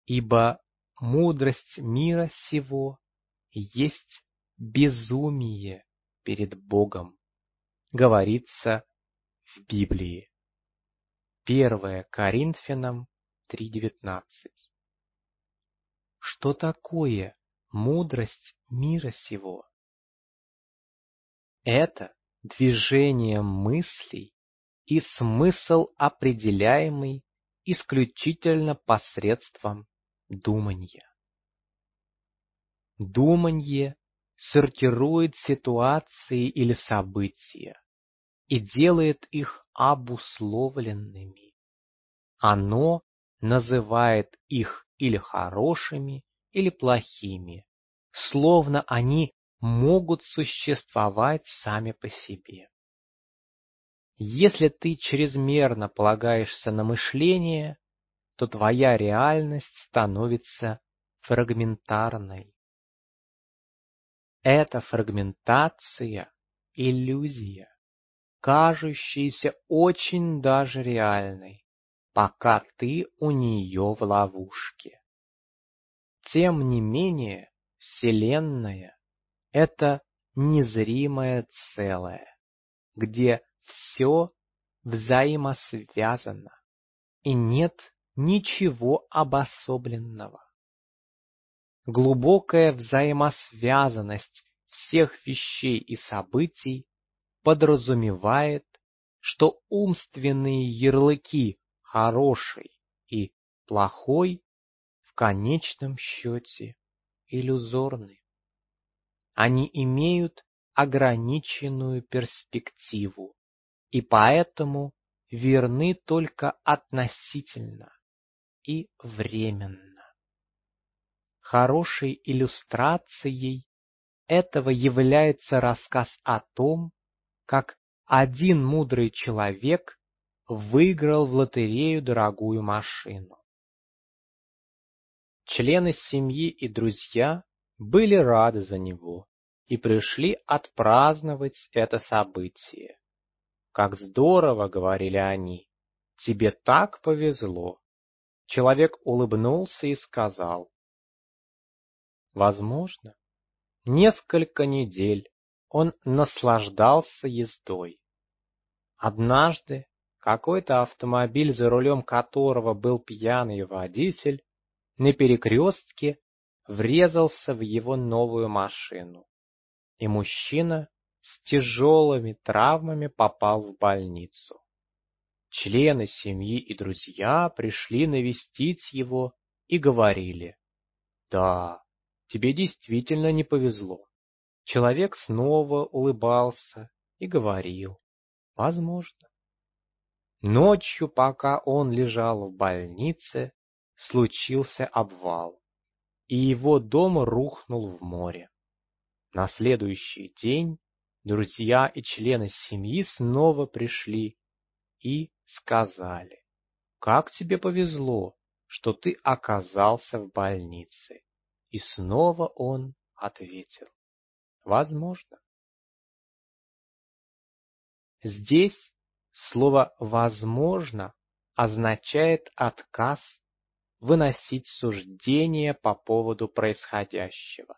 Ибо мудрость мира сего есть безумие перед Богом, говорится в Библии. 1 Коринфянам 3:19. Что такое мудрость мира сего? Это движение мыслей и смысл, определяемый исключительно посредством думанья. Думанье сортирует ситуации или события и делает их обусловленными. Оно называет их или хорошими, или плохими, словно они могут существовать сами по себе. Если ты чрезмерно полагаешься на мышление, то твоя реальность становится фрагментарной. Эта фрагментация — иллюзия, кажущаяся очень даже реальной, пока ты у нее в ловушке. Тем не менее, Вселенная — это незримое целое, где все взаимосвязано и нет ничего обособленного. Глубокая взаимосвязанность всех вещей и событий подразумевает, что умственные ярлыки «хороший» и «плохой» в конечном счете иллюзорны. Они имеют ограниченную перспективу и поэтому верны только относительно и временно. Хорошей иллюстрацией этого является рассказ о том, как один мудрый человек выиграл в лотерею дорогую машину. Члены семьи и друзья были рады за него и пришли отпраздновать это событие. «Как здорово!» — говорили они. «Тебе так повезло!» Человек улыбнулся и сказал: возможно, несколько недель он наслаждался ездой. Однажды какой-то автомобиль, за рулем которого был пьяный водитель, на перекрестке врезался в его новую машину, и мужчина с тяжелыми травмами попал в больницу. Члены семьи и друзья пришли навестить его и говорили: «Да, тебе действительно не повезло». Человек снова улыбался и говорил: возможно. Ночью, пока он лежал в больнице, случился обвал, и его дом рухнул в море. На следующий день друзья и члены семьи снова пришли и сказали: «Как тебе повезло, что ты оказался в больнице». И снова он ответил: возможно. Здесь слово «возможно» означает отказ выносить суждения по поводу происходящего.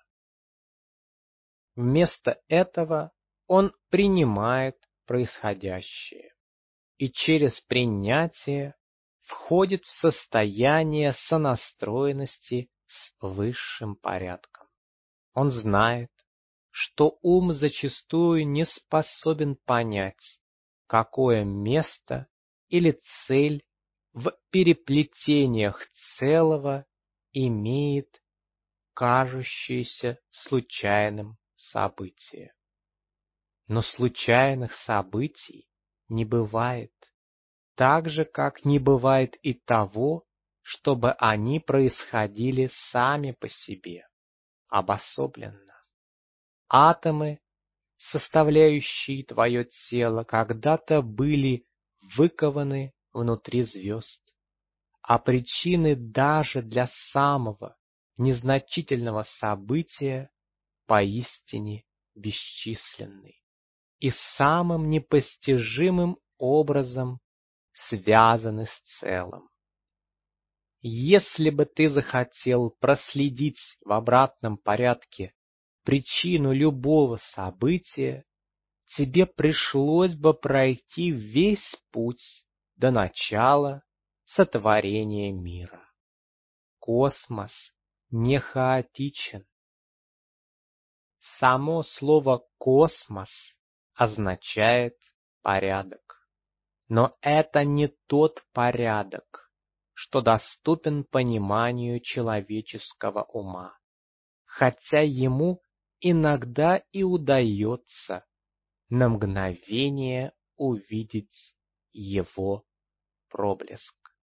Вместо этого он принимает происходящее и через принятие входит в состояние сонастроенности с высшим порядком. Он знает, что ум зачастую не способен понять, какое место или цель в переплетениях целого имеет кажущееся случайным событие. Но случайных событий не бывает, так же, как не бывает и того, чтобы они происходили сами по себе, обособленно. Атомы, составляющие твое тело, когда-то были выкованы внутри звезд, а причины даже для самого незначительного события поистине бесчисленны и самым непостижимым образом связаны с целым. Если бы ты захотел проследить в обратном порядке причину любого события, тебе пришлось бы пройти весь путь до начала сотворения мира. Космос не хаотичен. Само слово «космос» означает «порядок». Но это не тот порядок, что доступен пониманию человеческого ума, хотя ему иногда и удается на мгновение увидеть его проблеск.